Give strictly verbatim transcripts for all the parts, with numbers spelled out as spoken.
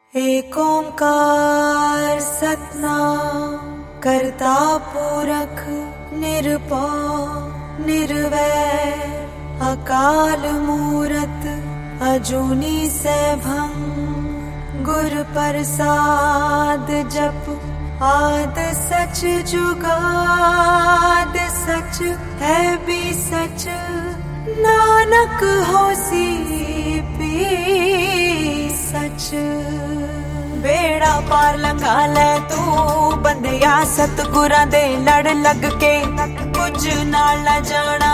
एक ओंकार सतनाम करता पुरख निरभौ निर्वैर अकाल मूरत अजूनी सैभं गुर प्रसाद जप आद सच जुगाद सच है भी सच नानक होसी भी सच। बेड़ा पार लंघा ले तू बंदिया सतगुरां दे लड़ लग के कुछ नाल न जाना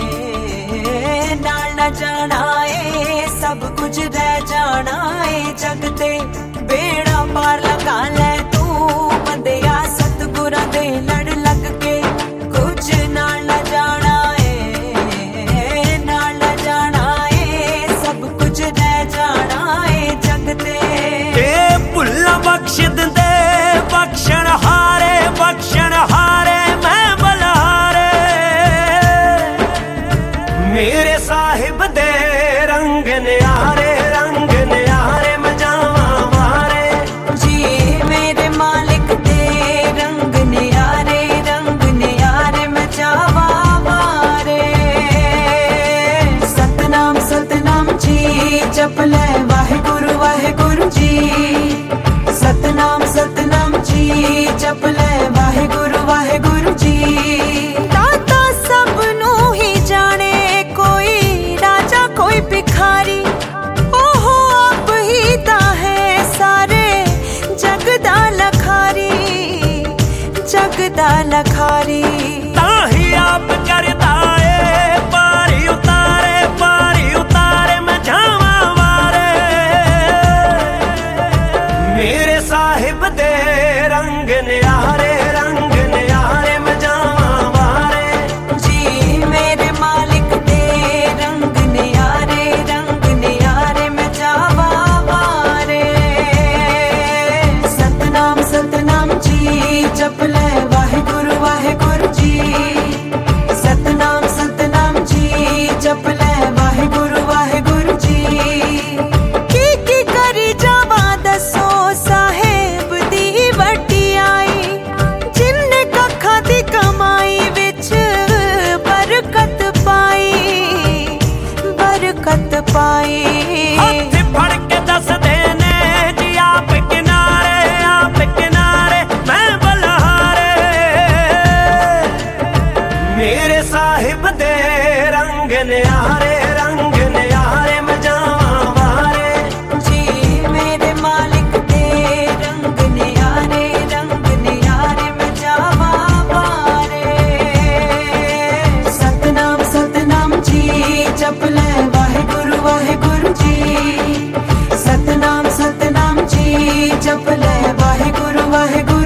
ए नाल न जाना ए सब कुछ रह जाना ए जग ते। बेड़ा पार लंघा ले तू बंदिया सतगुरां दे लड़ लग के कुछ नाल न जाना ए नाल न जाना ए सब कुछ रह जाना ए जग ते। बख्श दे बख्शण हारे बख्शण हारे मैं बलहारे मेरे साहिब दे रंग न्यारे रंग न्यारे मैं जावा मारे जी मेरे मालिक दे रंग न्यारे रंग न्यारे मैं जावा मारे। सतनाम सतनाम जी जप ले वाहिगुरु वाहिगुरु जी सतनाम सतनाम जी जप ले वाहिगुरु वाहिगुरु जी। दाता सब नू ही जाने कोई राजा कोई भिखारी ओहो आप ही ता है सारे जग दा लखारी जग दा लखारी। ताही आप करता है पारी उतारे पारी उतारे मैं जावा मारे मेरे साहिब दे रंग न्यारे रंग न्यारे मैं जावा मारे जी मेरे मालिक दे रंग न्यारे रंग न्यारे मैं जावा मारे। सतनाम सतनाम जी जप ले वाहिगुरु वाहिगुरु जी सतनाम सतनाम जी जप ले वाहिगुरु वाहिगुरु जी। की की करी जावा दसो साहेब दी वड्डी आई जिन्ने कखा दी कमाई विच बरकत पाई बरकत पाई। हथ फड़ के दस देने जी आप किनारे आप किनारे मैं बलहारे मेरे साहिब दे रंग न्यारे रंग न्यारे मैं जावा मारे जी मेरे मालिक दे रंग न्यारे रंग न्यारे मैं जावा मारे। सतनाम सतनाम जी जप ले वाहिगुरु वाहिगुरु जी सतनाम सतनाम जी जप ले वाहिगुरु वाहिगुरु